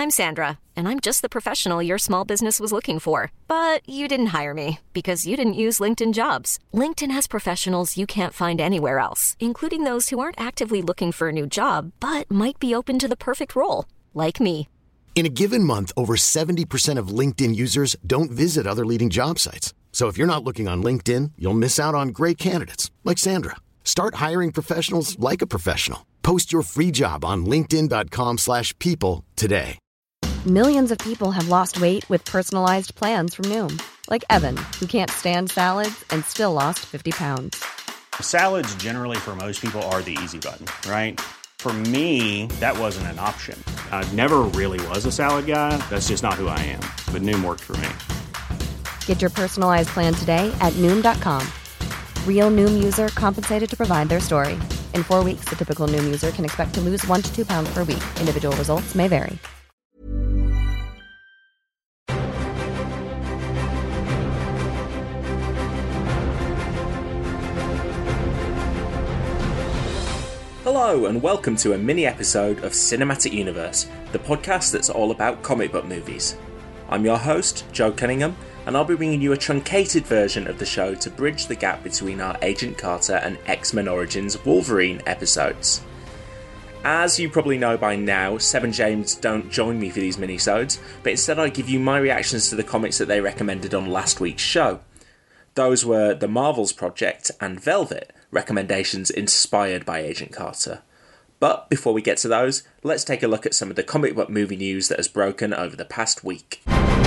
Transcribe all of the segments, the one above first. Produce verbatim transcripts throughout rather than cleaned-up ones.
I'm Sandra, and I'm just the professional your small business was looking for. But you didn't hire me because you didn't use LinkedIn Jobs. LinkedIn has professionals you can't find anywhere else, including those who aren't actively looking for a new job, but might be open to the perfect role, like me. In a given month, over seventy percent of LinkedIn users don't visit other leading job sites. So if you're not looking on LinkedIn, you'll miss out on great candidates like Sandra. Start hiring professionals like a professional. Post your free job on linkedin dot com slash people today. Millions of people have lost weight with personalized plans from Noom. Like Evan, who can't stand salads and still lost fifty pounds. Salads generally for most people are the easy button, right? For me, that wasn't an option. I never really was a salad guy. That's just not who I am. But Noom worked for me. Get your personalized plan today at Noom dot com. Real Noom user compensated to provide their story. In four weeks, the typical Noom user can expect to lose one to two pounds per week. Individual results may vary. Hello and welcome to a mini episode of Cinematic Universe, the podcast that's all about comic book movies. I'm your host, Joe Cunningham, and I'll be bringing you a truncated version of the show to bridge the gap between our Agent Carter and X-Men Origins Wolverine episodes. As you probably know by now, Seb and James don't join me for these minisodes, but instead I give you my reactions to the comics that they recommended on last week's show. Those were The Marvels Project and Velvet, recommendations inspired by Agent Carter. But before we get to those, let's take a look at some of the comic book movie news that has broken over the past week.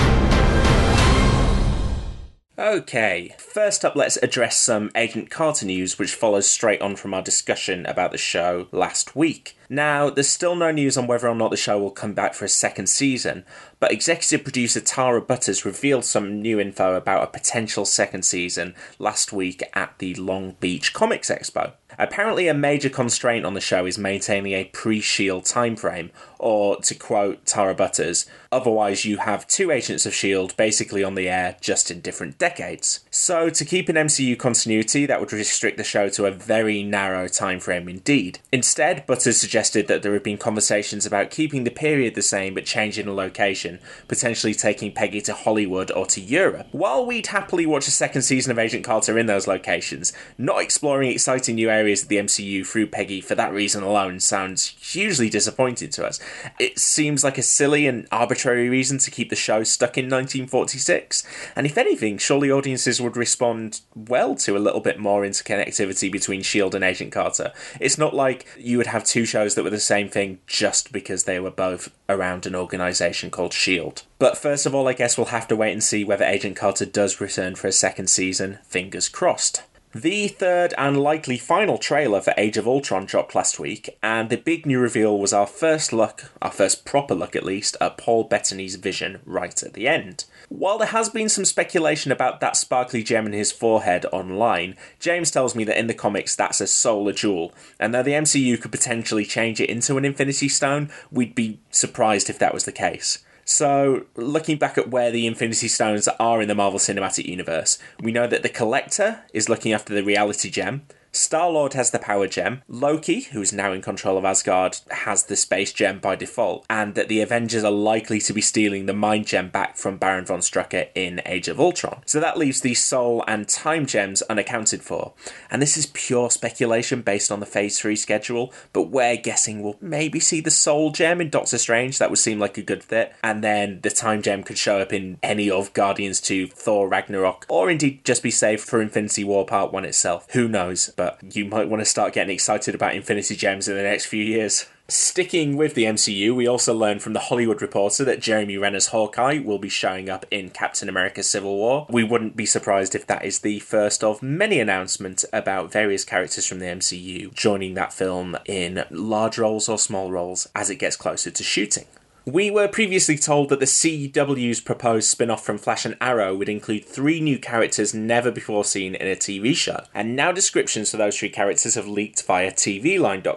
Okay, first up let's address some Agent Carter news which follows straight on from our discussion about the show last week. Now, there's still no news on whether or not the show will come back for a second season, but executive producer Tara Butters revealed some new info about a potential second season last week at the Long Beach Comics Expo. Apparently a major constraint on the show is maintaining a pre-S.H.I.E.L.D. timeframe, or to quote Tara Butters, otherwise you have two Agents of S H I E L D basically on the air just in different decades. So to keep an M C U continuity, that would restrict the show to a very narrow timeframe indeed. Instead, Butters suggested that there have been conversations about keeping the period the same but changing the location, potentially taking Peggy to Hollywood or to Europe. While we'd happily watch a second season of Agent Carter in those locations, not exploring exciting new areas of the M C U through Peggy for that reason alone sounds hugely disappointing to us. It seems like a silly and arbitrary reason to keep the show stuck in nineteen forty-six, and if anything, surely audiences would respond well to a little bit more interconnectivity between S H I E L D and Agent Carter. It's not like you would have two shows that were the same thing just because they were both around an organisation called S H I E L D. But first of all, I guess we'll have to wait and see whether Agent Carter does return for a second season, fingers crossed. The third and likely final trailer for Age of Ultron dropped last week, and the big new reveal was our first look, our first proper look at least, at Paul Bettany's vision right at the end. While there has been some speculation about that sparkly gem in his forehead online, James tells me that in the comics that's a solar jewel, and though the M C U could potentially change it into an Infinity Stone, we'd be surprised if that was the case. So, looking back at where the Infinity Stones are in the Marvel Cinematic Universe, we know that the Collector is looking after the Reality Gem, Star-Lord has the Power Gem, Loki, who's now in control of Asgard, has the Space Gem by default, and that the Avengers are likely to be stealing the Mind Gem back from Baron von Strucker in Age of Ultron. So that leaves the Soul and Time Gems unaccounted for. And this is pure speculation based on the Phase three schedule, but we're guessing we'll maybe see the Soul Gem in Doctor Strange. That would seem like a good fit. And then the Time Gem could show up in any of Guardians two, Thor Ragnarok, or indeed just be saved for Infinity War Part one itself. Who knows? But you might want to start getting excited about Infinity Gems in the next few years. Sticking with the M C U, we also learned from The Hollywood Reporter that Jeremy Renner's Hawkeye will be showing up in Captain America Civil War. We wouldn't be surprised if that is the first of many announcements about various characters from the M C U joining that film in large roles or small roles as it gets closer to shooting. We were previously told that the C W's proposed spin-off from Flash and Arrow would include three new characters never before seen in a T V show, and now descriptions for those three characters have leaked via T V Line dot com.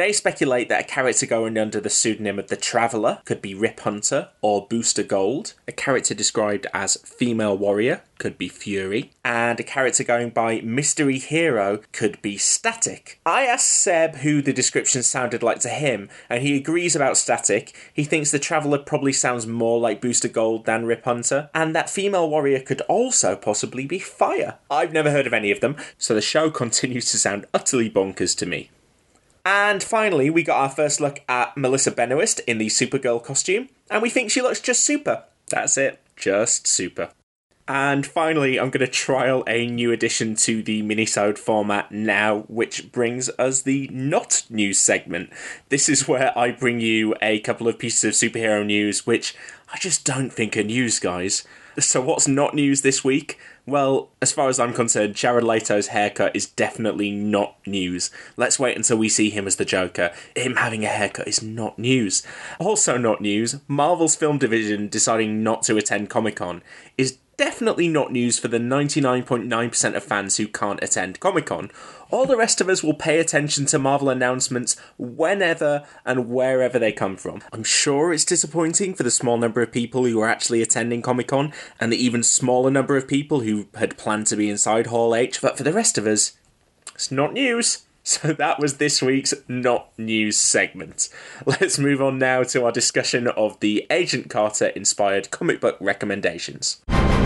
They speculate that a character going under the pseudonym of the Traveller could be Rip Hunter or Booster Gold, a character described as Female Warrior could be Fury, and a character going by Mystery Hero could be Static. I asked Seb who the description sounded like to him, and he agrees about Static. He thinks the Traveller probably sounds more like Booster Gold than Rip Hunter, and that Female Warrior could also possibly be Fire. I've never heard of any of them, so the show continues to sound utterly bonkers to me. And finally, we got our first look at Melissa Benoist in the Supergirl costume, and we think she looks just super. That's it, just super. And finally, I'm going to trial a new addition to the minisode format now, which brings us the not news segment. This is where I bring you a couple of pieces of superhero news, which I just don't think are news, guys. So what's not news this week? Well, as far as I'm concerned, Jared Leto's haircut is definitely not news. Let's wait until we see him as the Joker. Him having a haircut is not news. Also not news, Marvel's film division deciding not to attend Comic-Con is definitely not news for the ninety-nine point nine percent of fans who can't attend Comic-Con. All the rest of us will pay attention to Marvel announcements whenever and wherever they come from. I'm sure it's disappointing for the small number of people who are actually attending Comic-Con, and the even smaller number of people who had planned to be inside Hall H, but for the rest of us, it's not news. So that was this week's Not News segment. Let's move on now to our discussion of the Agent Carter-inspired comic book recommendations.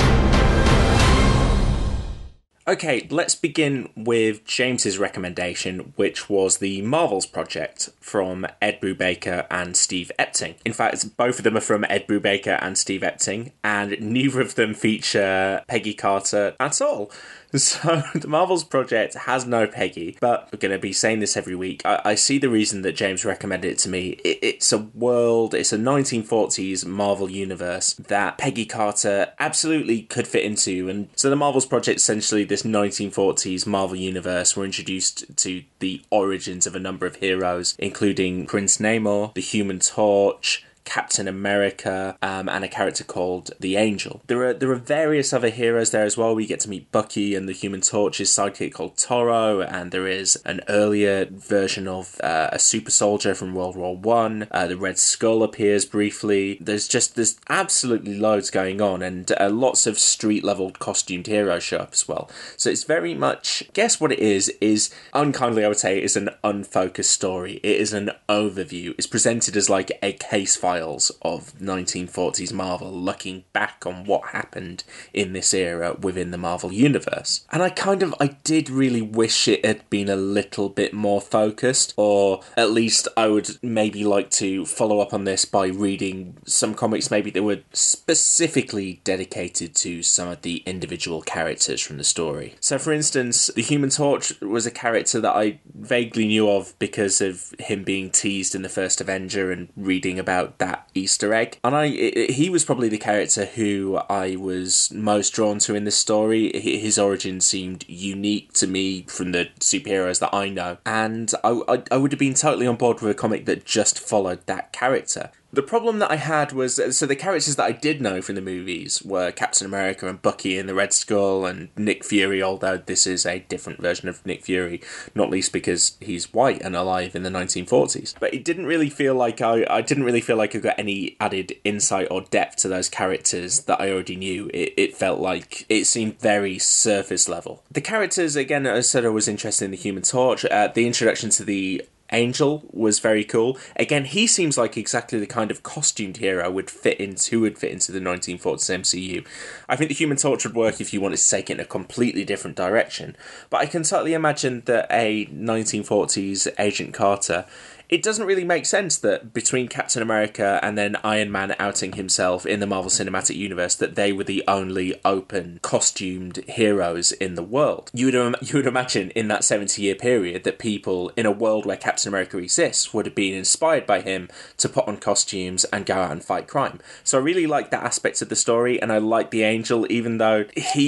Okay, let's begin with James's recommendation, which was the Marvels Project from Ed Brubaker and Steve Epting. In fact, both of them are from Ed Brubaker and Steve Epting, and neither of them feature Peggy Carter at all. So, the Marvels Project has no Peggy, but we're going to be saying this every week. I, I see the reason that James recommended it to me. It, it's a world, it's a nineteen forties Marvel universe that Peggy Carter absolutely could fit into. And so the Marvels Project, essentially this nineteen forties Marvel universe, we're introduced to the origins of a number of heroes, including Prince Namor, the Human Torch, Captain America, um, and a character called the Angel. There are there are various other heroes there as well. We get to meet Bucky and the Human Torch's sidekick called Toro, and there is an earlier version of uh, a super soldier from World War One. Uh, the Red Skull appears briefly. There's just there's absolutely loads going on, and uh, lots of street level costumed heroes show up as well. So it's very much, guess what it is is unkindly I would say, is an unfocused story. It is an overview. It's presented as like a case file of nineteen forties Marvel, looking back on what happened in this era within the Marvel Universe. And I kind of, I did really wish it had been a little bit more focused, or at least I would maybe like to follow up on this by reading some comics maybe that were specifically dedicated to some of the individual characters from the story. So for instance, the Human Torch was a character that I vaguely knew of because of him being teased in the first Avenger and reading about that That Easter egg. And I, it, he was probably the character who I was most drawn to in this story. His origin seemed unique to me from the superheroes that I know. And I, I, I would have been totally on board with a comic that just followed that character. The problem that I had was, so the characters that I did know from the movies were Captain America and Bucky and the Red Skull and Nick Fury, although this is a different version of Nick Fury, not least because he's white and alive in the nineteen forties. But it didn't really feel like I, I didn't really feel like I got any added insight or depth to those characters that I already knew. It, it felt like it seemed very surface level. The characters, again, as I said, I was interested in the Human Torch. Uh, the introduction to the Angel was very cool. Again, he seems like exactly the kind of costumed hero would fit into who would fit into the nineteen forties M C U. I think the Human Torch would work if you wanted to take it in a completely different direction. But I can totally imagine that a nineteen forties Agent Carter, it doesn't really make sense that between Captain America and then Iron Man outing himself in the Marvel Cinematic Universe, that they were the only open costumed heroes in the world. You would, you would imagine in that seventy-year period that people in a world where Captain America exists would have been inspired by him to put on costumes and go out and fight crime. So I really like that aspect of the story, and I like the Angel, even though he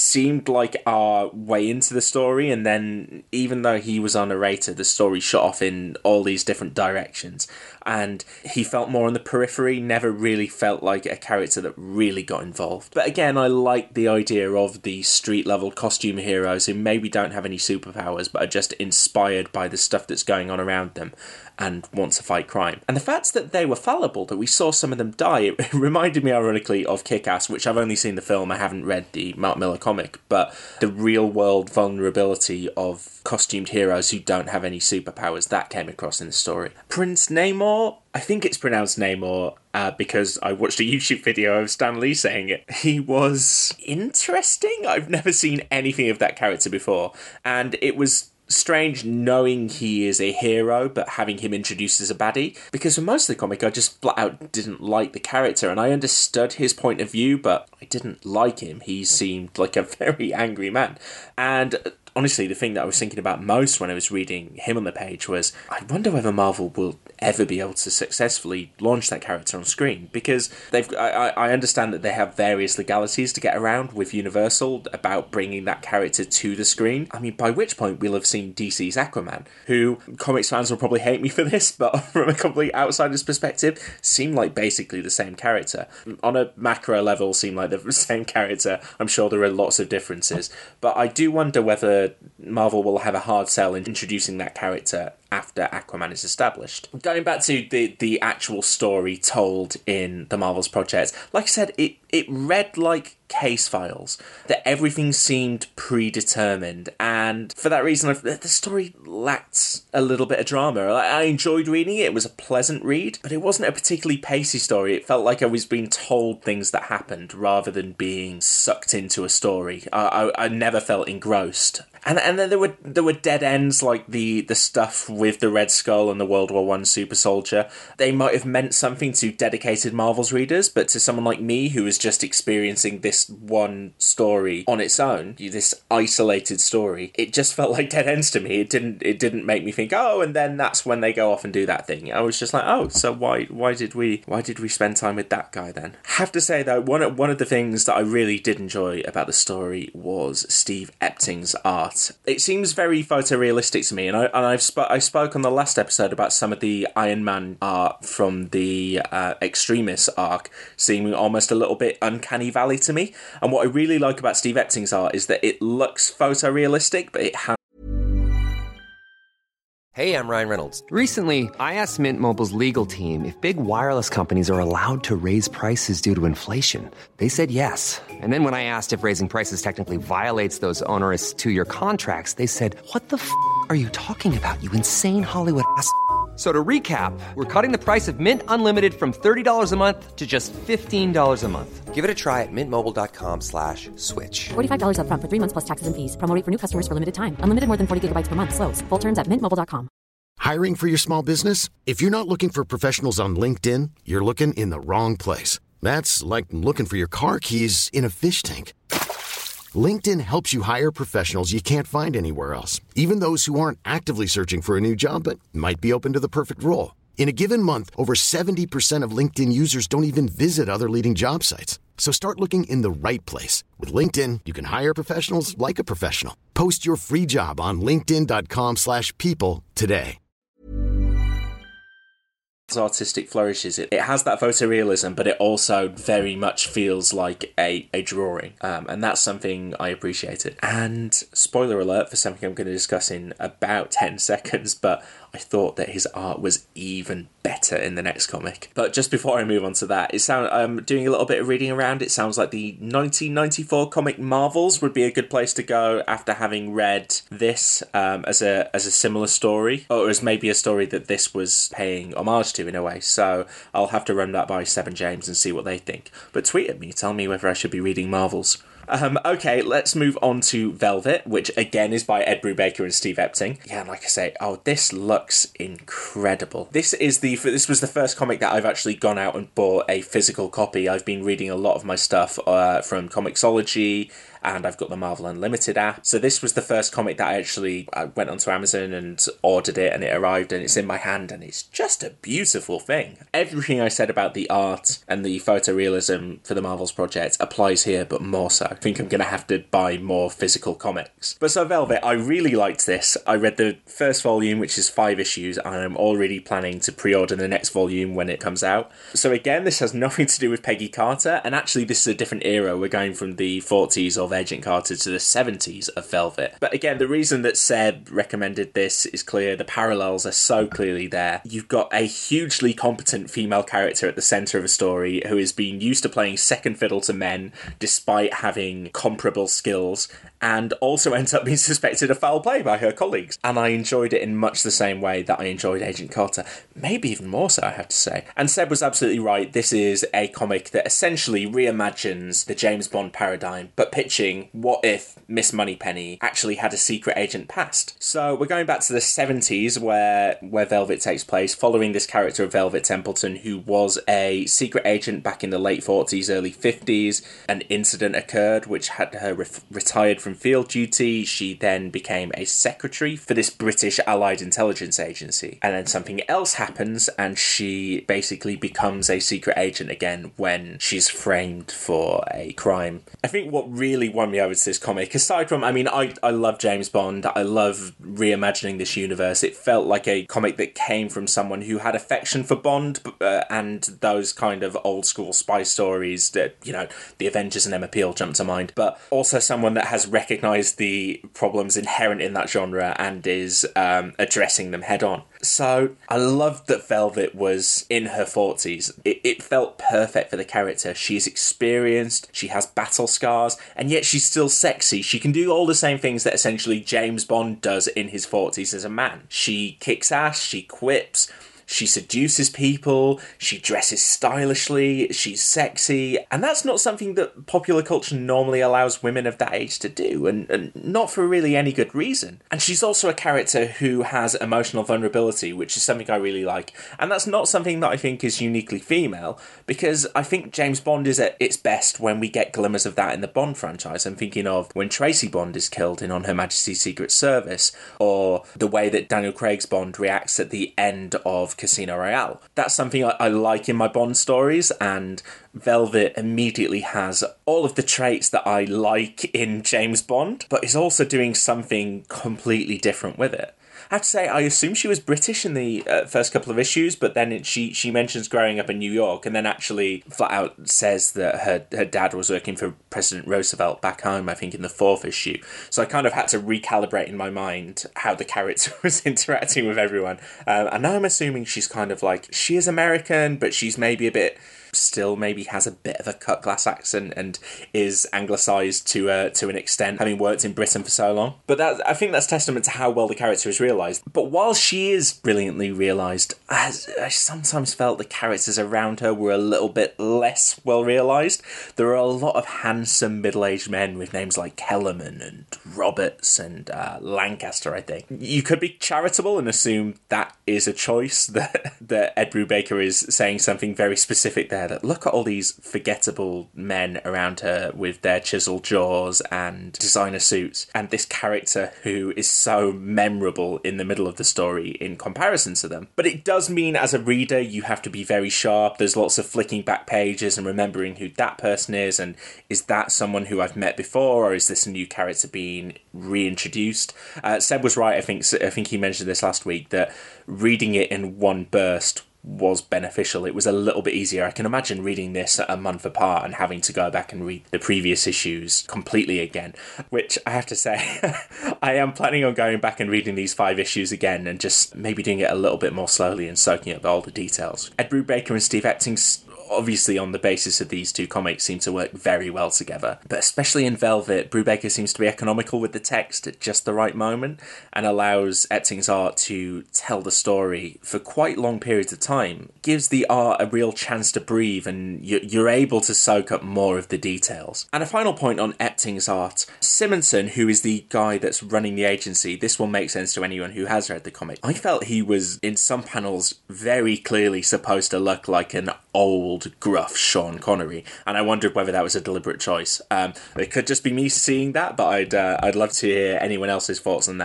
seemed like our way into the story, and then even though he was our narrator, the story shot off in all these different directions, and he felt more on the periphery, never really felt like a character that really got involved. But again, I like the idea of the street-level costume heroes who maybe don't have any superpowers, but are just inspired by the stuff that's going on around them and want to fight crime. And the fact that they were fallible, that we saw some of them die, it reminded me ironically of Kick-Ass, which I've only seen the film, I haven't read the Mark Millar comic, but the real-world vulnerability of costumed heroes who don't have any superpowers, that came across in the story. Prince Namor, I think it's pronounced Namor, uh, because I watched a YouTube video of Stan Lee saying it. He was interesting. I've never seen anything of that character before, and it was strange knowing he is a hero but having him introduced as a baddie, because for most of the comic I just flat out didn't like the character, and I understood his point of view but I didn't like him. He seemed like a very angry man, and honestly the thing that I was thinking about most when I was reading him on the page was, I wonder whether Marvel will ever be able to successfully launch that character on screen, because they've I, I understand that they have various legalities to get around with Universal about bringing that character to the screen. I mean, by which point we'll have seen D C's Aquaman, who comics fans will probably hate me for this, but from a complete outsider's perspective, seemed like basically the same character. On a macro level, seemed like the same character. I'm sure there are lots of differences, but I do wonder whether Marvel will have a hard sell in introducing that character after Aquaman is established. Going back to the, the actual story told in the Marvels project, like I said, it, it read like case files, that everything seemed predetermined, and for that reason I've, the story lacked a little bit of drama. I, I enjoyed reading it, it was a pleasant read, but it wasn't a particularly pacey story. It felt like I was being told things that happened rather than being sucked into a story. I, I, I never felt engrossed. And and then there were there were dead ends, like the, the stuff with the Red Skull and the World War One super soldier. They might have meant something to dedicated Marvels readers, but to someone like me who was just experiencing this one story on its own, this isolated story, it just felt like dead ends to me. It didn't it didn't make me think, oh, and then that's when they go off and do that thing. I was just like, oh, so why why did we why did we spend time with that guy then? Have to say though, one of, one of the things that I really did enjoy about the story was Steve Epting's art. It seems very photorealistic to me, and, I, and I've sp- I spoke on the last episode about some of the Iron Man art from the uh, Extremis arc seeming almost a little bit uncanny valley to me, and what I really like about Steve Epting's art is that it looks photorealistic, but it has... Hey, I'm Ryan Reynolds. Recently, I asked Mint Mobile's legal team if big wireless companies are allowed to raise prices due to inflation. They said yes. And then when I asked if raising prices technically violates those onerous two-year contracts, they said, what the f*** are you talking about, you insane Hollywood ass f- So to recap, we're cutting the price of Mint Unlimited from thirty dollars a month to just fifteen dollars a month. Give it a try at mintmobile.com slash switch. forty-five dollars up front for three months plus taxes and fees. Promo rate for new customers for limited time. Unlimited more than forty gigabytes per month. Slows full terms at mint mobile dot com. Hiring for your small business? If you're not looking for professionals on LinkedIn, you're looking in the wrong place. That's like looking for your car keys in a fish tank. LinkedIn helps you hire professionals you can't find anywhere else, even those who aren't actively searching for a new job but might be open to the perfect role. In a given month, over seventy percent of LinkedIn users don't even visit other leading job sites. So start looking in the right place. With LinkedIn, you can hire professionals like a professional. Post your free job on linkedin.com slash people today. Artistic flourishes. It, it has that photorealism, but it also very much feels like a, a drawing. Um, and that's something I appreciated. And spoiler alert for something I'm going to discuss in about ten seconds, but I thought that his art was even better in the next comic. But just before I move on to that, it sound I'm doing a little bit of reading around. It sounds like the nineteen ninety-four comic Marvels would be a good place to go after having read this um, as a as a similar story, or as maybe a story that this was paying homage to in a way. So I'll have to run that by Seb and James and see what they think. But tweet at me, tell me whether I should be reading Marvels. Um, okay, let's move on to Velvet, which again is by Ed Brubaker and Steve Epting. Yeah, and like I say, oh, this looks incredible. This is the this was the first comic that I've actually gone out and bought a physical copy. I've been reading a lot of my stuff uh, from Comixology, and I've got the Marvel Unlimited app. So this was the first comic that I actually I went onto Amazon and ordered it, and it arrived, and it's in my hand, and it's just a beautiful thing. Everything I said about the art and the photorealism for the Marvels project applies here, but more so. think I'm going to have to buy more physical comics. But so Velvet, I really liked this. I read the first volume, which is five issues, and I'm already planning to pre-order the next volume when it comes out. So again, this has nothing to do with Peggy Carter, and actually this is a different era. We're going from the forties of Agent Carter to the seventies of Velvet. But again, the reason that Seb recommended this is clear. The parallels are so clearly there. You've got a hugely competent female character at the centre of a story who has been used to playing second fiddle to men despite having comparable skills, and also ends up being suspected of foul play by her colleagues. And I enjoyed it in much the same way that I enjoyed Agent Carter. Maybe even more so, I have to say. And Seb was absolutely right. This is a comic that essentially reimagines the James Bond paradigm, but pitching what if Miss Moneypenny actually had a secret agent past. So we're going back to the seventies where, where Velvet takes place, following this character of Velvet Templeton, who was a secret agent back in the late forties, early fifties. An incident occurred which had her re- retired from From field duty. She then became a secretary for this British Allied Intelligence Agency. And then something else happens and she basically becomes a secret agent again when she's framed for a crime. I think what really won me over to this comic, aside from, I mean, I, I love James Bond, I love reimagining this universe. It felt like a comic that came from someone who had affection for Bond uh, and those kind of old school spy stories that, you know, the Avengers and Emma Peel jump to mind, but also someone that has recognise the problems inherent in that genre and is um, addressing them head on. So I loved that Velvet was in her forties. It, it felt perfect for the character. She is experienced, she has battle scars, and yet she's still sexy. She can do all the same things that essentially James Bond does in his forties as a man. She kicks ass, she quips, she seduces people, she dresses stylishly, she's sexy, and that's not something that popular culture normally allows women of that age to do, and, and not for really any good reason. And she's also a character who has emotional vulnerability, which is something I really like, and that's not something that I think is uniquely female, because I think James Bond is at its best when we get glimmers of that in the Bond franchise. I'm thinking of when Tracy Bond is killed in On Her Majesty's Secret Service, or the way that Daniel Craig's Bond reacts at the end of Casino Royale. That's something I, I like in my Bond stories, and Velvet immediately has all of the traits that I like in James Bond, but is also doing something completely different with it. I have to say, I assume she was British in the uh, first couple of issues, but then it, she she mentions growing up in New York, and then actually flat out says that her, her dad was working for President Roosevelt back home, I think, in the fourth issue. So I kind of had to recalibrate in my mind how the character was interacting with everyone. Um, and now I'm assuming she's kind of like, she is American, but she's maybe a bit... still maybe has a bit of a cut glass accent and is anglicised to uh, to an extent, having worked in Britain for so long. But that, I think that's testament to how well the character is realised. But while she is brilliantly realised, I, I sometimes felt the characters around her were a little bit less well realised. There are a lot of handsome middle-aged men with names like Kellerman and Roberts and uh, Lancaster, I think. You could be charitable and assume that is a choice, that, that Ed Brubaker is saying something very specific there. That look at all these forgettable men around her with their chiseled jaws and designer suits, and this character who is so memorable in the middle of the story in comparison to them. But it does mean as a reader you have to be very sharp. There's lots of flicking back pages and remembering who that person is, and is that someone who I've met before, or is this a new character being reintroduced? Uh, Seb was right, I think, I think he mentioned this last week, that reading it in one burst was beneficial. It was a little bit easier. I can imagine reading this a month apart and having to go back and read the previous issues completely again, which I have to say, I am planning on going back and reading these five issues again and just maybe doing it a little bit more slowly and soaking up all the details. Ed Brubaker and Steve Epting, obviously on the basis of these two comics, seem to work very well together. But especially in Velvet, Brubaker seems to be economical with the text at just the right moment and allows Epting's art to tell the story for quite long periods of time. Gives the art a real chance to breathe, and you're able to soak up more of the details. And a final point on Epting's art. Simonson, who is the guy that's running the agency, this will make sense to anyone who has read the comic. I felt he was, in some panels, very clearly supposed to look like an old, gruff Sean Connery, and I wondered whether that was a deliberate choice. Um, it could just be me seeing that, but I'd uh, I'd love to hear anyone else's thoughts on that.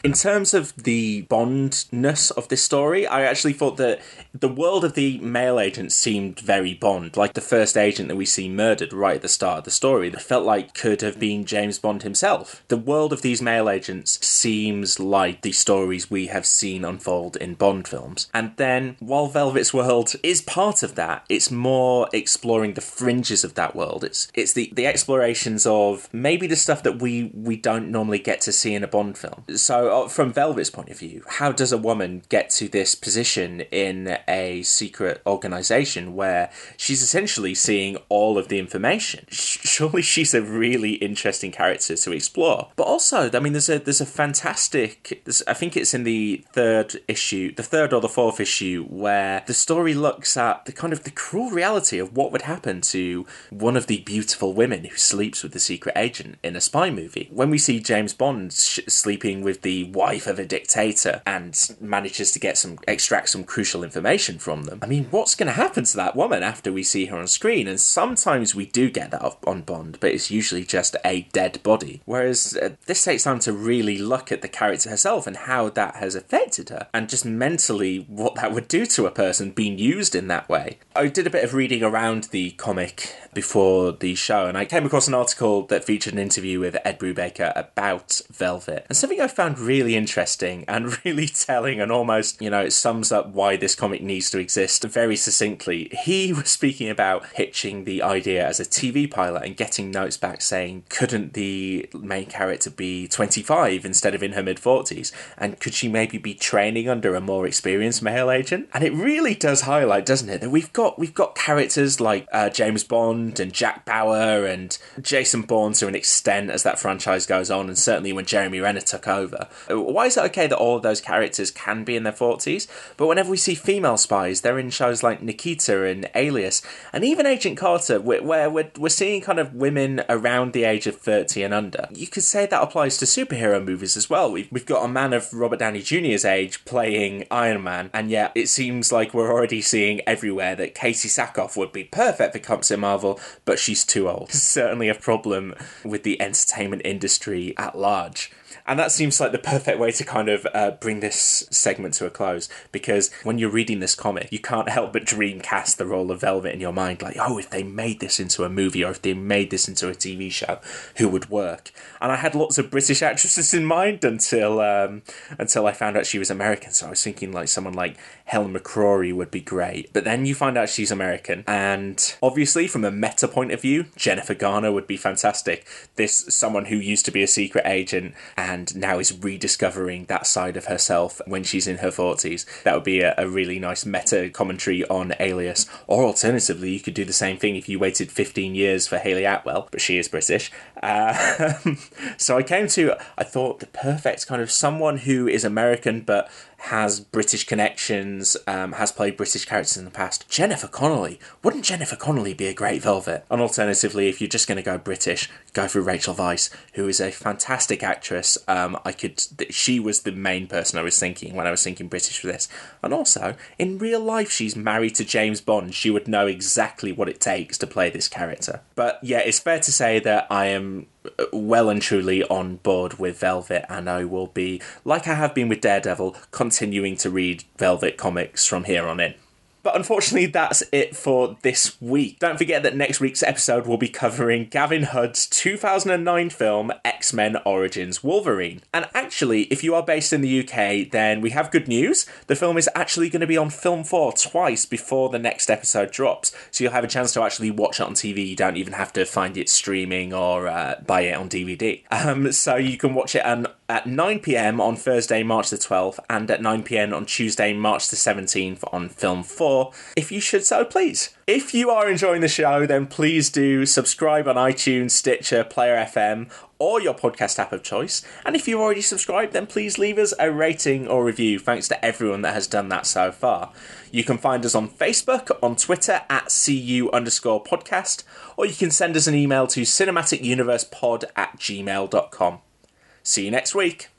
In terms of the Bond-ness of this story, I actually thought that the world of the male agent seemed very Bond, like the first agent that we see murdered right at the start of the story. That felt like could have been James Bond himself. The world of these male agents seems like the stories we have seen unfold in Bond films. And then, while Velvet's world is part of that, it's more exploring the fringes of that world. It's it's the, the explorations of maybe the stuff that we, we don't normally get to see in a Bond film. So, uh, from Velvet's point of view, how does a woman get to this position in a secret organisation where she's essentially seeing all of the information? Surely she's a really interesting character to explore. But also, I mean, there's a there's a fantastic, there's, I think it's in the third issue, the third or the fourth issue, where the story looks at the kind of the cruel reality of what would happen to one of the beautiful women who sleeps with the secret agent in a spy movie. When we see James Bond sh- sleeping with the wife of a dictator and manages to get some, extract some crucial information from them, I mean, what's going to happen to that woman after we see her on screen? And sometimes we do get that on Bond, but it's usually just a dead body. Whereas uh, this takes time to really look at the character herself and how that has affected her, and just mentally what that would do to a person being used in that way. I did a bit of reading around the comic before the show, and I came across an article that featured an interview with Ed Brubaker about Velvet. And something I found really interesting and really telling, and almost, you know, it sums up why this comic needs to exist very succinctly. He was speaking about pitching the idea as a T V pilot and getting notes back saying, couldn't the main character be twenty-five instead of in her mid-forties? And could she maybe be training under a more experienced male agent? And it really does highlight, doesn't it, that we've got we've got characters like uh, James Bond and Jack Bauer and Jason Bourne to an extent as that franchise goes on, and certainly when Jeremy Renner took over. Why is it okay that all of those characters can be in their forties? But whenever we see female spies, they're in shows like Nikita and Alias, and even Agent Carter, where we're, we're seeing kind of women around the age of thirty and under. You could say that applies to superhero movies as well. We've, we've got a man of Robert Downey Junior's age playing Iron Man, and yet it seems like we're already seeing everywhere that Katie Sackhoff would be perfect for Captain Marvel, but she's too old. Certainly a problem with the entertainment industry at large. And that seems like the perfect way to kind of uh, bring this segment to a close, because when you're reading this comic, you can't help but dreamcast the role of Velvet in your mind, like, oh, if they made this into a movie, or if they made this into a T V show, who would work? And I had lots of British actresses in mind until um, until I found out she was American, so I was thinking like someone like Helen McCrory would be great. But then you find out she's American, and obviously from a meta point of view, Jennifer Garner would be fantastic. This someone who used to be a secret agent and now is rediscovering that side of herself when she's in her forties. That would be a, a really nice meta commentary on Alias. Or alternatively, you could do the same thing if you waited fifteen years for Hayley Atwell, but she is British. Uh, so I came to, I thought, the perfect kind of someone who is American but has British connections, um, has played British characters in the past. Jennifer Connelly. Wouldn't Jennifer Connelly be a great Velvet? And alternatively, if you're just going to go British, go for Rachel Weisz, who is a fantastic actress. Um, I could. She was the main person I was thinking when I was thinking British for this. And also, in real life, she's married to James Bond. She would know exactly what it takes to play this character. But yeah, it's fair to say that I am well and truly on board with Velvet, and I will be, like I have been with Daredevil, continuing to read Velvet comics from here on in. But unfortunately, that's it for this week. Don't forget that next week's episode will be covering Gavin Hood's two thousand nine film X-Men Origins Wolverine. And actually, if you are based in the U K, then we have good news. The film is actually going to be on Film four twice before the next episode drops. So you'll have a chance to actually watch it on T V. You don't even have to find it streaming or uh, buy it on D V D. Um, so you can watch it on, at nine p.m. on Thursday, March the twelfth, and at nine p.m. on Tuesday, March the seventeenth on Film four. If you should so please. If you are enjoying the show, then please do subscribe on iTunes, Stitcher, Player F M, or your podcast app of choice. And if you've already subscribed, then please leave us a rating or review. Thanks to everyone that has done that so far. You can find us on Facebook, on Twitter, at cu underscore podcast, or you can send us an email to cinematicuniversepod at gmail dot com. See you next week.